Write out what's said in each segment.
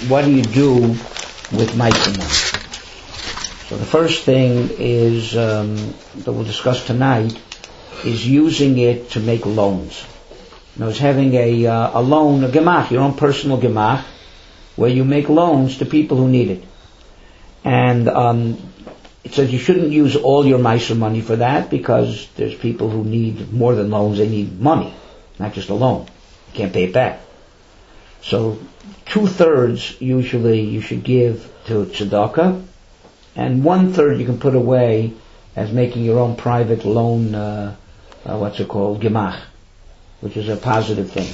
what do you do with Meiser money? So the first thing is that we'll discuss tonight is using it to make loans. Now, it's having a loan, a gemach, your own personal gemach, where you make loans to people who need it. And it says you shouldn't use all your Meiser money for that, because there's people who need more than loans. They need money, not just a loan. You can't pay it back. So 2/3 usually you should give to tzedakah, and 1/3 you can put away as making your own private loan, gemach, which is a positive thing.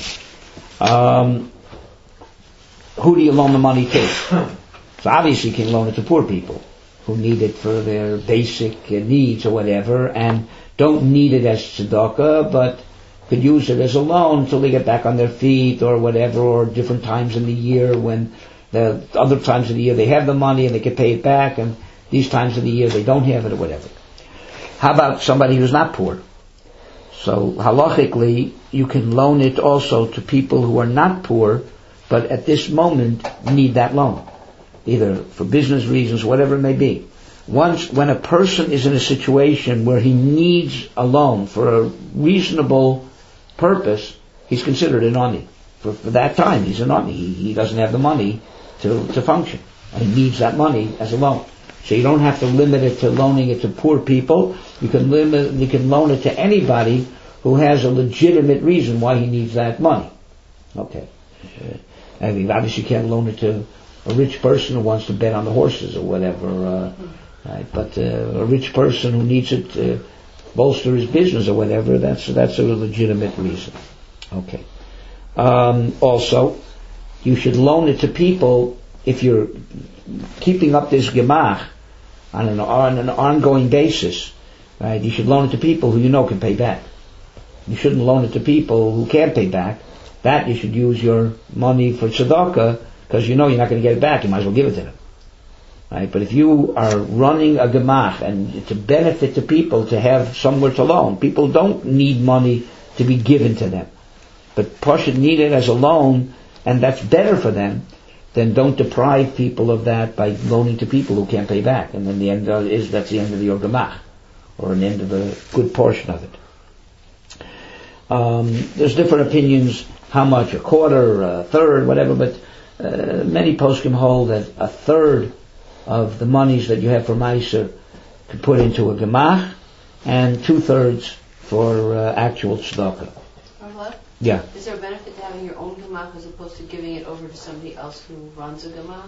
Who do you loan the money to? So obviously you can loan it to poor people who need it for their basic needs or whatever, and don't need it as tzedakah, but could use it as a loan until they get back on their feet or whatever, or different times in the year when the other times of the year they have the money and they can pay it back, and these times of the year they don't have it or whatever. How about somebody who's not poor? So halachically, you can loan it also to people who are not poor, but at this moment need that loan, either for business reasons, whatever it may be. When a person is in a situation where he needs a loan for a reasonable purpose, he's considered an ani. For that time, he's an ani. He doesn't have the money to function. And he needs that money as a loan. So you don't have to limit it to loaning it to poor people. You can loan it to anybody who has a legitimate reason why he needs that money. Okay. I mean, obviously you can't loan it to a rich person who wants to bet on the horses or whatever, right? But a rich person who needs it to bolster his business or whatever, that's a legitimate reason. Okay. Also, you should loan it to people if you're keeping up this gemach on an ongoing basis, right? You should loan it to people who you know can pay back. You shouldn't loan it to people who can't pay back. That you should use your money for tzedakah, because you know you're not going to get it back. You might as well give it to them, right? But if you are running a gemach and it's a benefit to people to have somewhere to loan, people don't need money to be given to them, but Pashut need it as a loan, and that's better for them. Then don't deprive people of that by loaning to people who can't pay back. And then the end that's the end of your gemach, or an end of a good portion of it. There's different opinions how much, a quarter, a third, whatever, but many poskim hold that 1/3 of the monies that you have for Meiser could put into a gemach, and 2/3 for actual tzedakah. Yeah. Is there a benefit to having your own gemach as opposed to giving it over to somebody else who runs a gemach?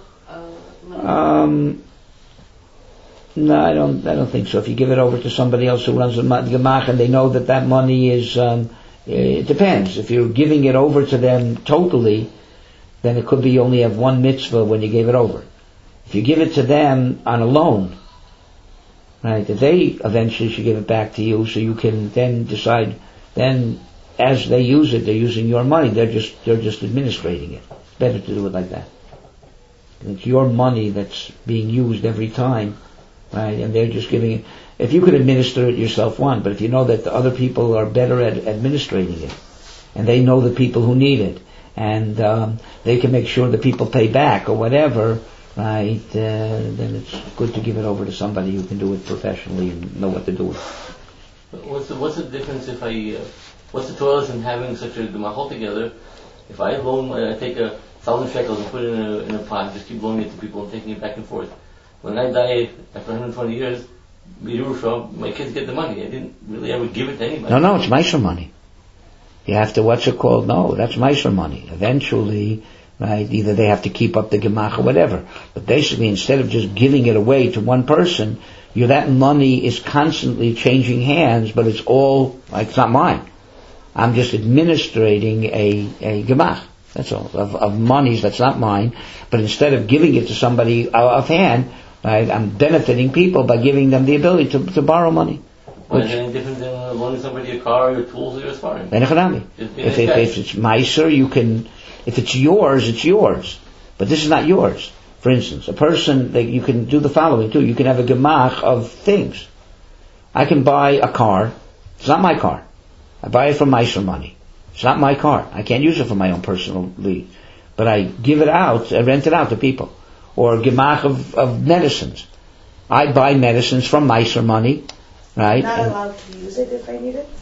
No, I don't think so. If you give it over to somebody else who runs a gemach and they know that money is, it depends. If you're giving it over to them totally, then it could be you only have one mitzvah when you gave it over. If you give it to them on a loan, right, that they eventually should give it back to you, so you can then decide. Then, as they use it, they're using your money. They're just administrating it. It's better to do it like that. And it's your money that's being used every time, right? And they're just giving it. If you could administer it yourself, but if you know that the other people are better at administrating it, and they know the people who need it, and they can make sure that people pay back or whatever, right? Then it's good to give it over to somebody who can do it professionally and know what to do with it. What's the difference if what's the toilets in having such a gemach altogether? If I take 1,000 shekels and put it in a pot, just keep loaning it to people and taking it back and forth. When I die after 120 years, my kids get the money. I didn't really ever give it to anybody. No, it's Meiser money. You have to, No, that's Meiser money. Eventually, right, either they have to keep up the gemach or whatever. But basically, instead of just giving it away to one person, that money is constantly changing hands, but it's all, it's not mine. I'm just administrating a gemach. That's all. Of monies that's not mine. But instead of giving it to somebody offhand, right, I'm benefiting people by giving them the ability to borrow money. Well, is it any different than loaning somebody a car or your tools or your sparring? If it's Meiser, if it's yours, it's yours. But this is not yours. For instance, a person, you can do the following too. You can have a gemach of things. I can buy a car. It's not my car. I buy it from Meiser money. It's not my car. I can't use it for my own personal need. but I give it out, I rent it out to people. Or gemach of medicines. I buy medicines from Meiser money, right? Not allowed to use it if I need it?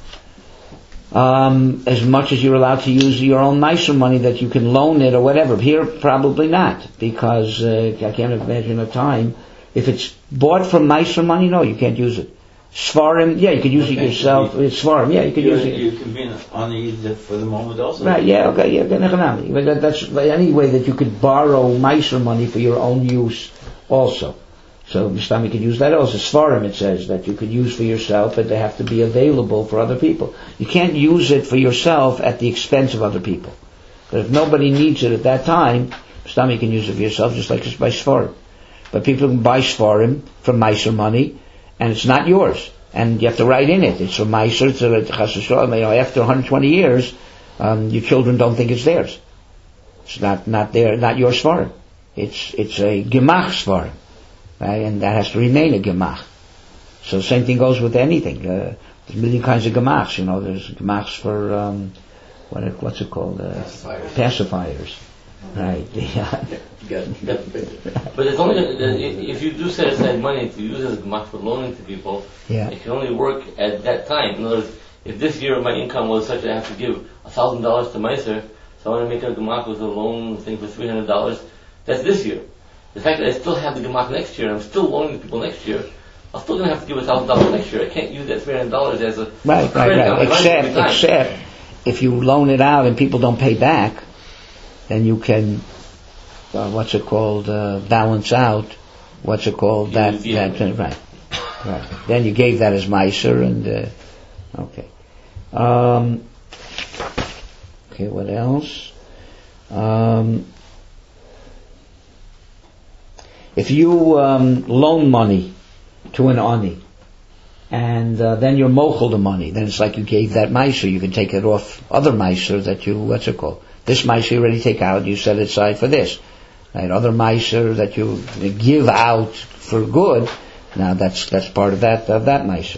As much as you're allowed to use your own Meiser money that you can loan it or whatever. Here, probably not, because I can't imagine a time. If it's bought from Meiser money, no, you can't use it. Svarim, yeah, you could use it yourself. Svarim, yeah, you could use it. You can be on it for the moment also. Right, yeah, okay, yeah, but that's any way that you could borrow Meiser money for your own use also. So Mistami could use that also. Svarim, it says, that you could use for yourself, but they have to be available for other people. You can't use it for yourself at the expense of other people. But if nobody needs it at that time, Mistami can use it for yourself, just like it's by Svarim. But people can buy Svarim from Meiser money, and it's not yours. And you have to write in it. It's from Meiser, it's a Chas V'Shalom. After 120 years, your children don't think it's theirs. It's not your Svarim. It's a Gemach Svarim. Right? And that has to remain a Gemach. So the same thing goes with anything. There's a million kinds of Gemachs, There's Gemachs for, what's it called? Pacifiers. Right. Yeah. But it's only if you do set aside money to use as gemach for loaning to people, it can only work at that time. In other words, if this year my income was such that I have to give $1,000 to Meiser, so I want to make a gemach with a loan thing for $300. That's this year. The fact that I still have the gemach next year, and I'm still loaning to people next year, I'm still going to have to give $1,000 next year. I can't use that $300 as a right. Except if you loan it out and people don't pay back, then you can, balance out, right. Then you gave that as Meiser, and, okay. Okay, what else? If you, loan money to an ani, and, then you're mochel the money, then it's like you gave that Meiser, you can take it off other Meiser that you, this Meiser you already take out, you set it aside for this. Right? Other Meiser that you give out for good, now that's part of that Meiser.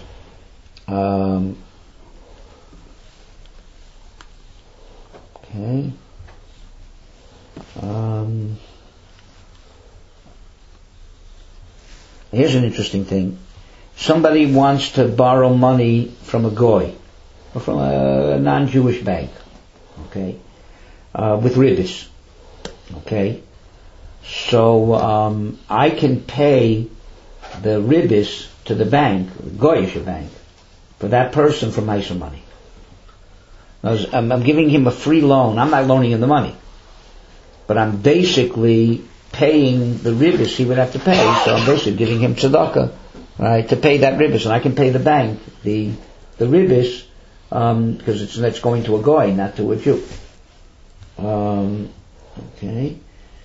Okay. Here's an interesting thing. Somebody wants to borrow money from a goy, or from a non-Jewish bank. Okay. With ribbis. Okay? So, I can pay the ribbis to the bank, Goyish bank, for that person for Meiser money. I'm giving him a free loan. I'm not loaning him the money. But I'm basically paying the ribbis he would have to pay. So I'm basically giving him tzedakah, right, to pay that ribbis. And I can pay the bank the ribbis, because that's going to a goy, not to a Jew. Okay.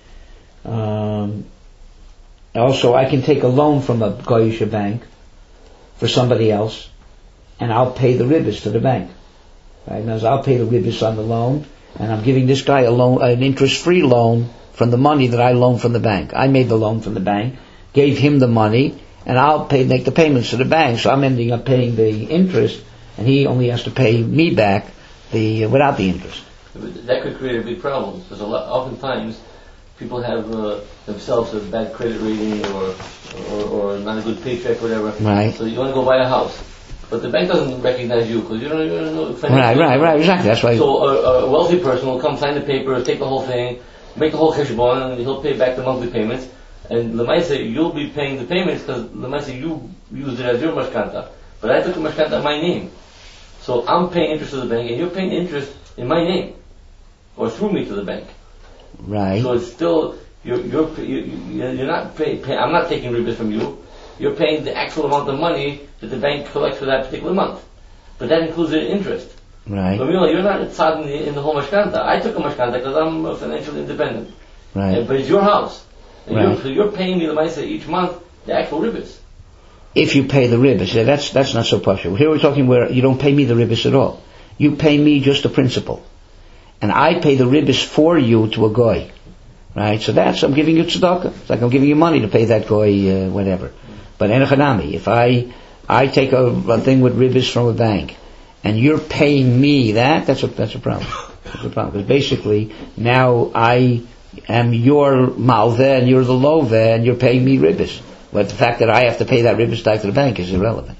Also, I can take a loan from a Goyish bank for somebody else, and I'll pay the ribbis to the bank. Right? Now, I'll pay the ribbis on the loan, and I'm giving this guy an interest-free loan from the money that I loaned from the bank. I made the loan from the bank, gave him the money, and I'll make the payments to the bank. So I'm ending up paying the interest, and he only has to pay me back without the interest. That could create a big problem, because oftentimes people have themselves a bad credit rating or not a good paycheck or whatever. Right. So you want to go buy a house, but the bank doesn't recognize you because you don't know. Right, exactly. That's why. So a wealthy person will come sign the paper, take the whole thing, make the whole cheshbon, and he'll pay back the monthly payments. And Lemaisa, you'll be paying the payments because Lemaisa, you used it as your mashkanta, but I took the mashkanta in my name. So I'm paying interest to the bank, and you're paying interest in my name, or through me to the bank. Right. So it's still you're not paying. I'm not taking ribbis from you. You're paying the actual amount of money that the bank collects for that particular month, but that includes the interest. Right. But you're not tzad in the whole mashkanta. I took a mashkanta because I'm financially independent. Right. But it's your house, and right. you're paying me the Maisa each month the actual ribbis. If you pay the ribbis, that's not so partial. Here we're talking where you don't pay me the ribbis at all. You pay me just the principal. And I pay the ribbis for you to a goy. Right? So I'm giving you tzedakah. It's like I'm giving you money to pay that goy, whatever. But enochanami, if I take a thing with ribbis from a bank, and you're paying me that's a problem. That's the problem. Because basically, now I am your malveh and you're the loveh and you're paying me ribbis. But the fact that I have to pay that ribbis back to the bank is irrelevant.